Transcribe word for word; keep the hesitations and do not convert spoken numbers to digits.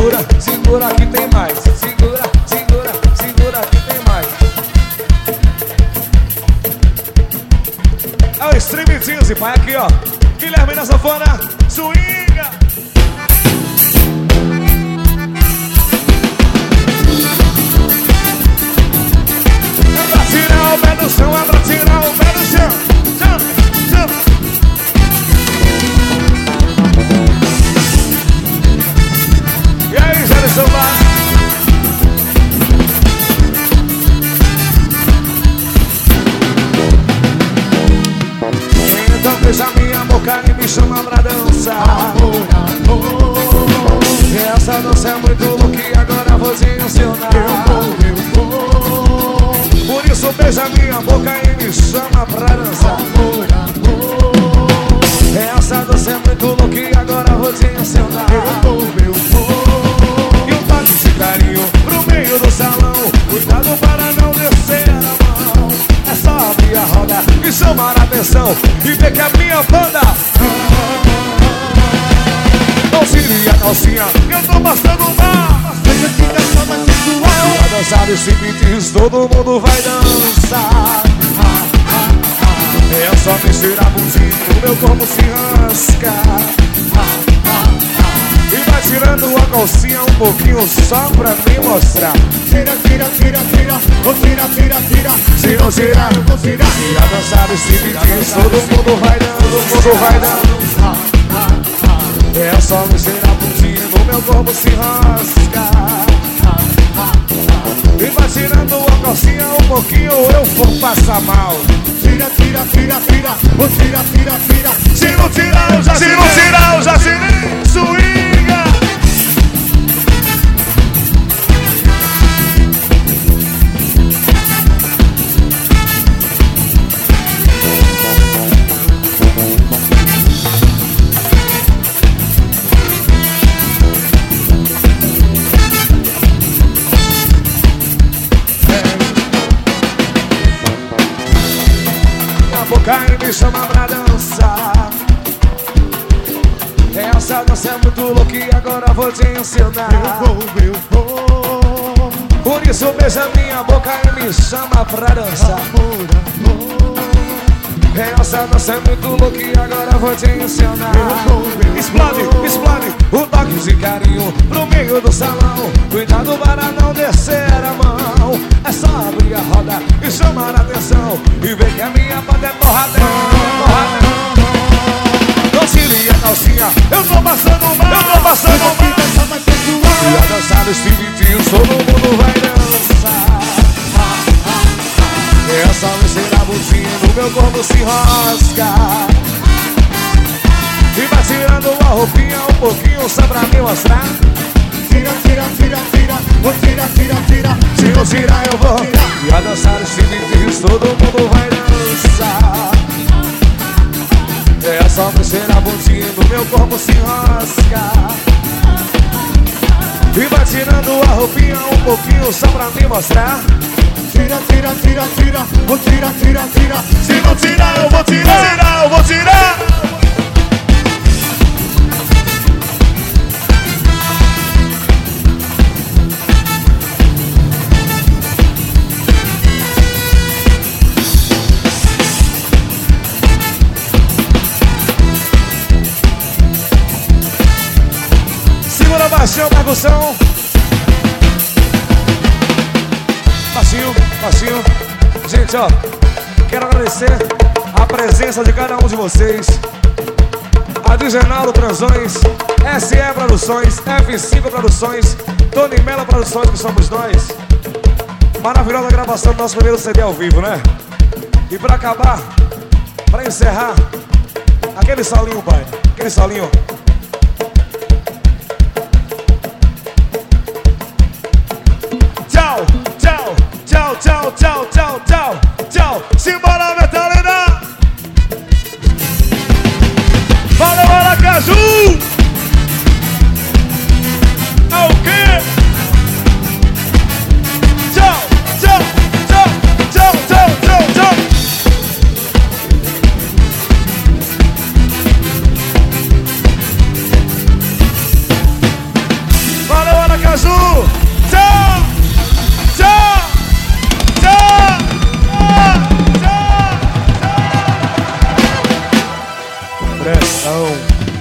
Segura, segura que tem mais. Segura, segura, segura que tem mais. É o Stream Jeans, pai, aqui ó. Guilherme na sanfona, swinga. É pra tirar o pé do chão, é pra tirar o pé do chão. Chão, chão. E aí, Gerson, vai. Então beija minha boca e me chama pra dançar. Amor, amor. Essa dança é muito louca e agora vou te ensinar. Eu vou, eu vou. Por isso beija minha boca e me chama pra dançar. Amor, amor. Essa dança é muito louca e agora vou te ensinar. Eu vou, eu vou. E um toque de carinho pro meio do salão. Cuidado para não descer a mão. É só abrir a roda e chamar a atenção e ver que a minha banda não tire a calcinha, eu tô passando mal. Veja que dança mais sensual. Pra dançar esse beat, todo mundo vai dançar. É só mexer a bundinha, o meu corpo se rasca. E vai tirando a calcinha um pouquinho só pra me mostrar. Tira, tira, tira, tira. Vou tira, tira, tira. Se não tirar, eu vou tirar. e a dançar esse beat, todo mundo vai dando, todo mundo vai dando. É só mexer a bundinha, o meu corpo se rasca. E vai tirando a calcinha um pouquinho, eu vou passar mal. Tira, tira, tira, tira. Vou tira, tira, tira. Se não tirar, eu já se não tirar, eu já tirei. Swinga! Boca e me chama pra dançar. Essa dança é muito louca e agora vou te ensinar. Eu vou, eu vou. Por isso beija minha boca e me chama pra dançar. Amor, amor. Essa dança é muito louca e agora vou te ensinar. Eu vou, eu vou. Explode, explode o toque de carinho pro meio do salão. Cuidado para não descer a mão. É só abrir a roda e chamar a atenção e ver que a minha banda é porradão, porradão. Não tire a calcinha, eu tô passando mal, eu tô passando mal. Dança mais sensual. E a dançar nesse beat, todo mundo vai dançar. É só mexer a bundinha, no meu corpo se rasga. E vai tirando a roupinha um pouquinho só pra me mostrar. Tira, tira, tira, tira. Vou tira, tira, tira. Se não tirar eu vou. E a dançar esse beat, todo mundo vai dançar. É só mexer a bundinha, no meu corpo se rasga. E vai tirando a roupinha um pouquinho só pra me mostrar. Tira, tira, tira, tira. Vou tira, tira, tira. Se não tirar eu vou tirar, tirar eu vou tirar. Segura baixinho, percussão. Baixinho, baixinho. Gente, ó, quero agradecer a presença de cada um de vocês. A de Genaldo Transões, S E Produções, F cinco Produções, Tony Mello Produções, que somos nós. Maravilhosa gravação do nosso primeiro C D ao vivo, né? E pra acabar, pra encerrar, aquele solinho, pai, aquele solinho. Tchau, tchau, tchau, tchau, tchau, tchau, tchau, tchau. Simbora, Metalina! Valeu, Aracaju! É o quê? Tchau, tchau, tchau, tchau, tchau, tchau, tchau. Aracaju. Tchau, tchau, tchau, tchau, tchau. Pressão.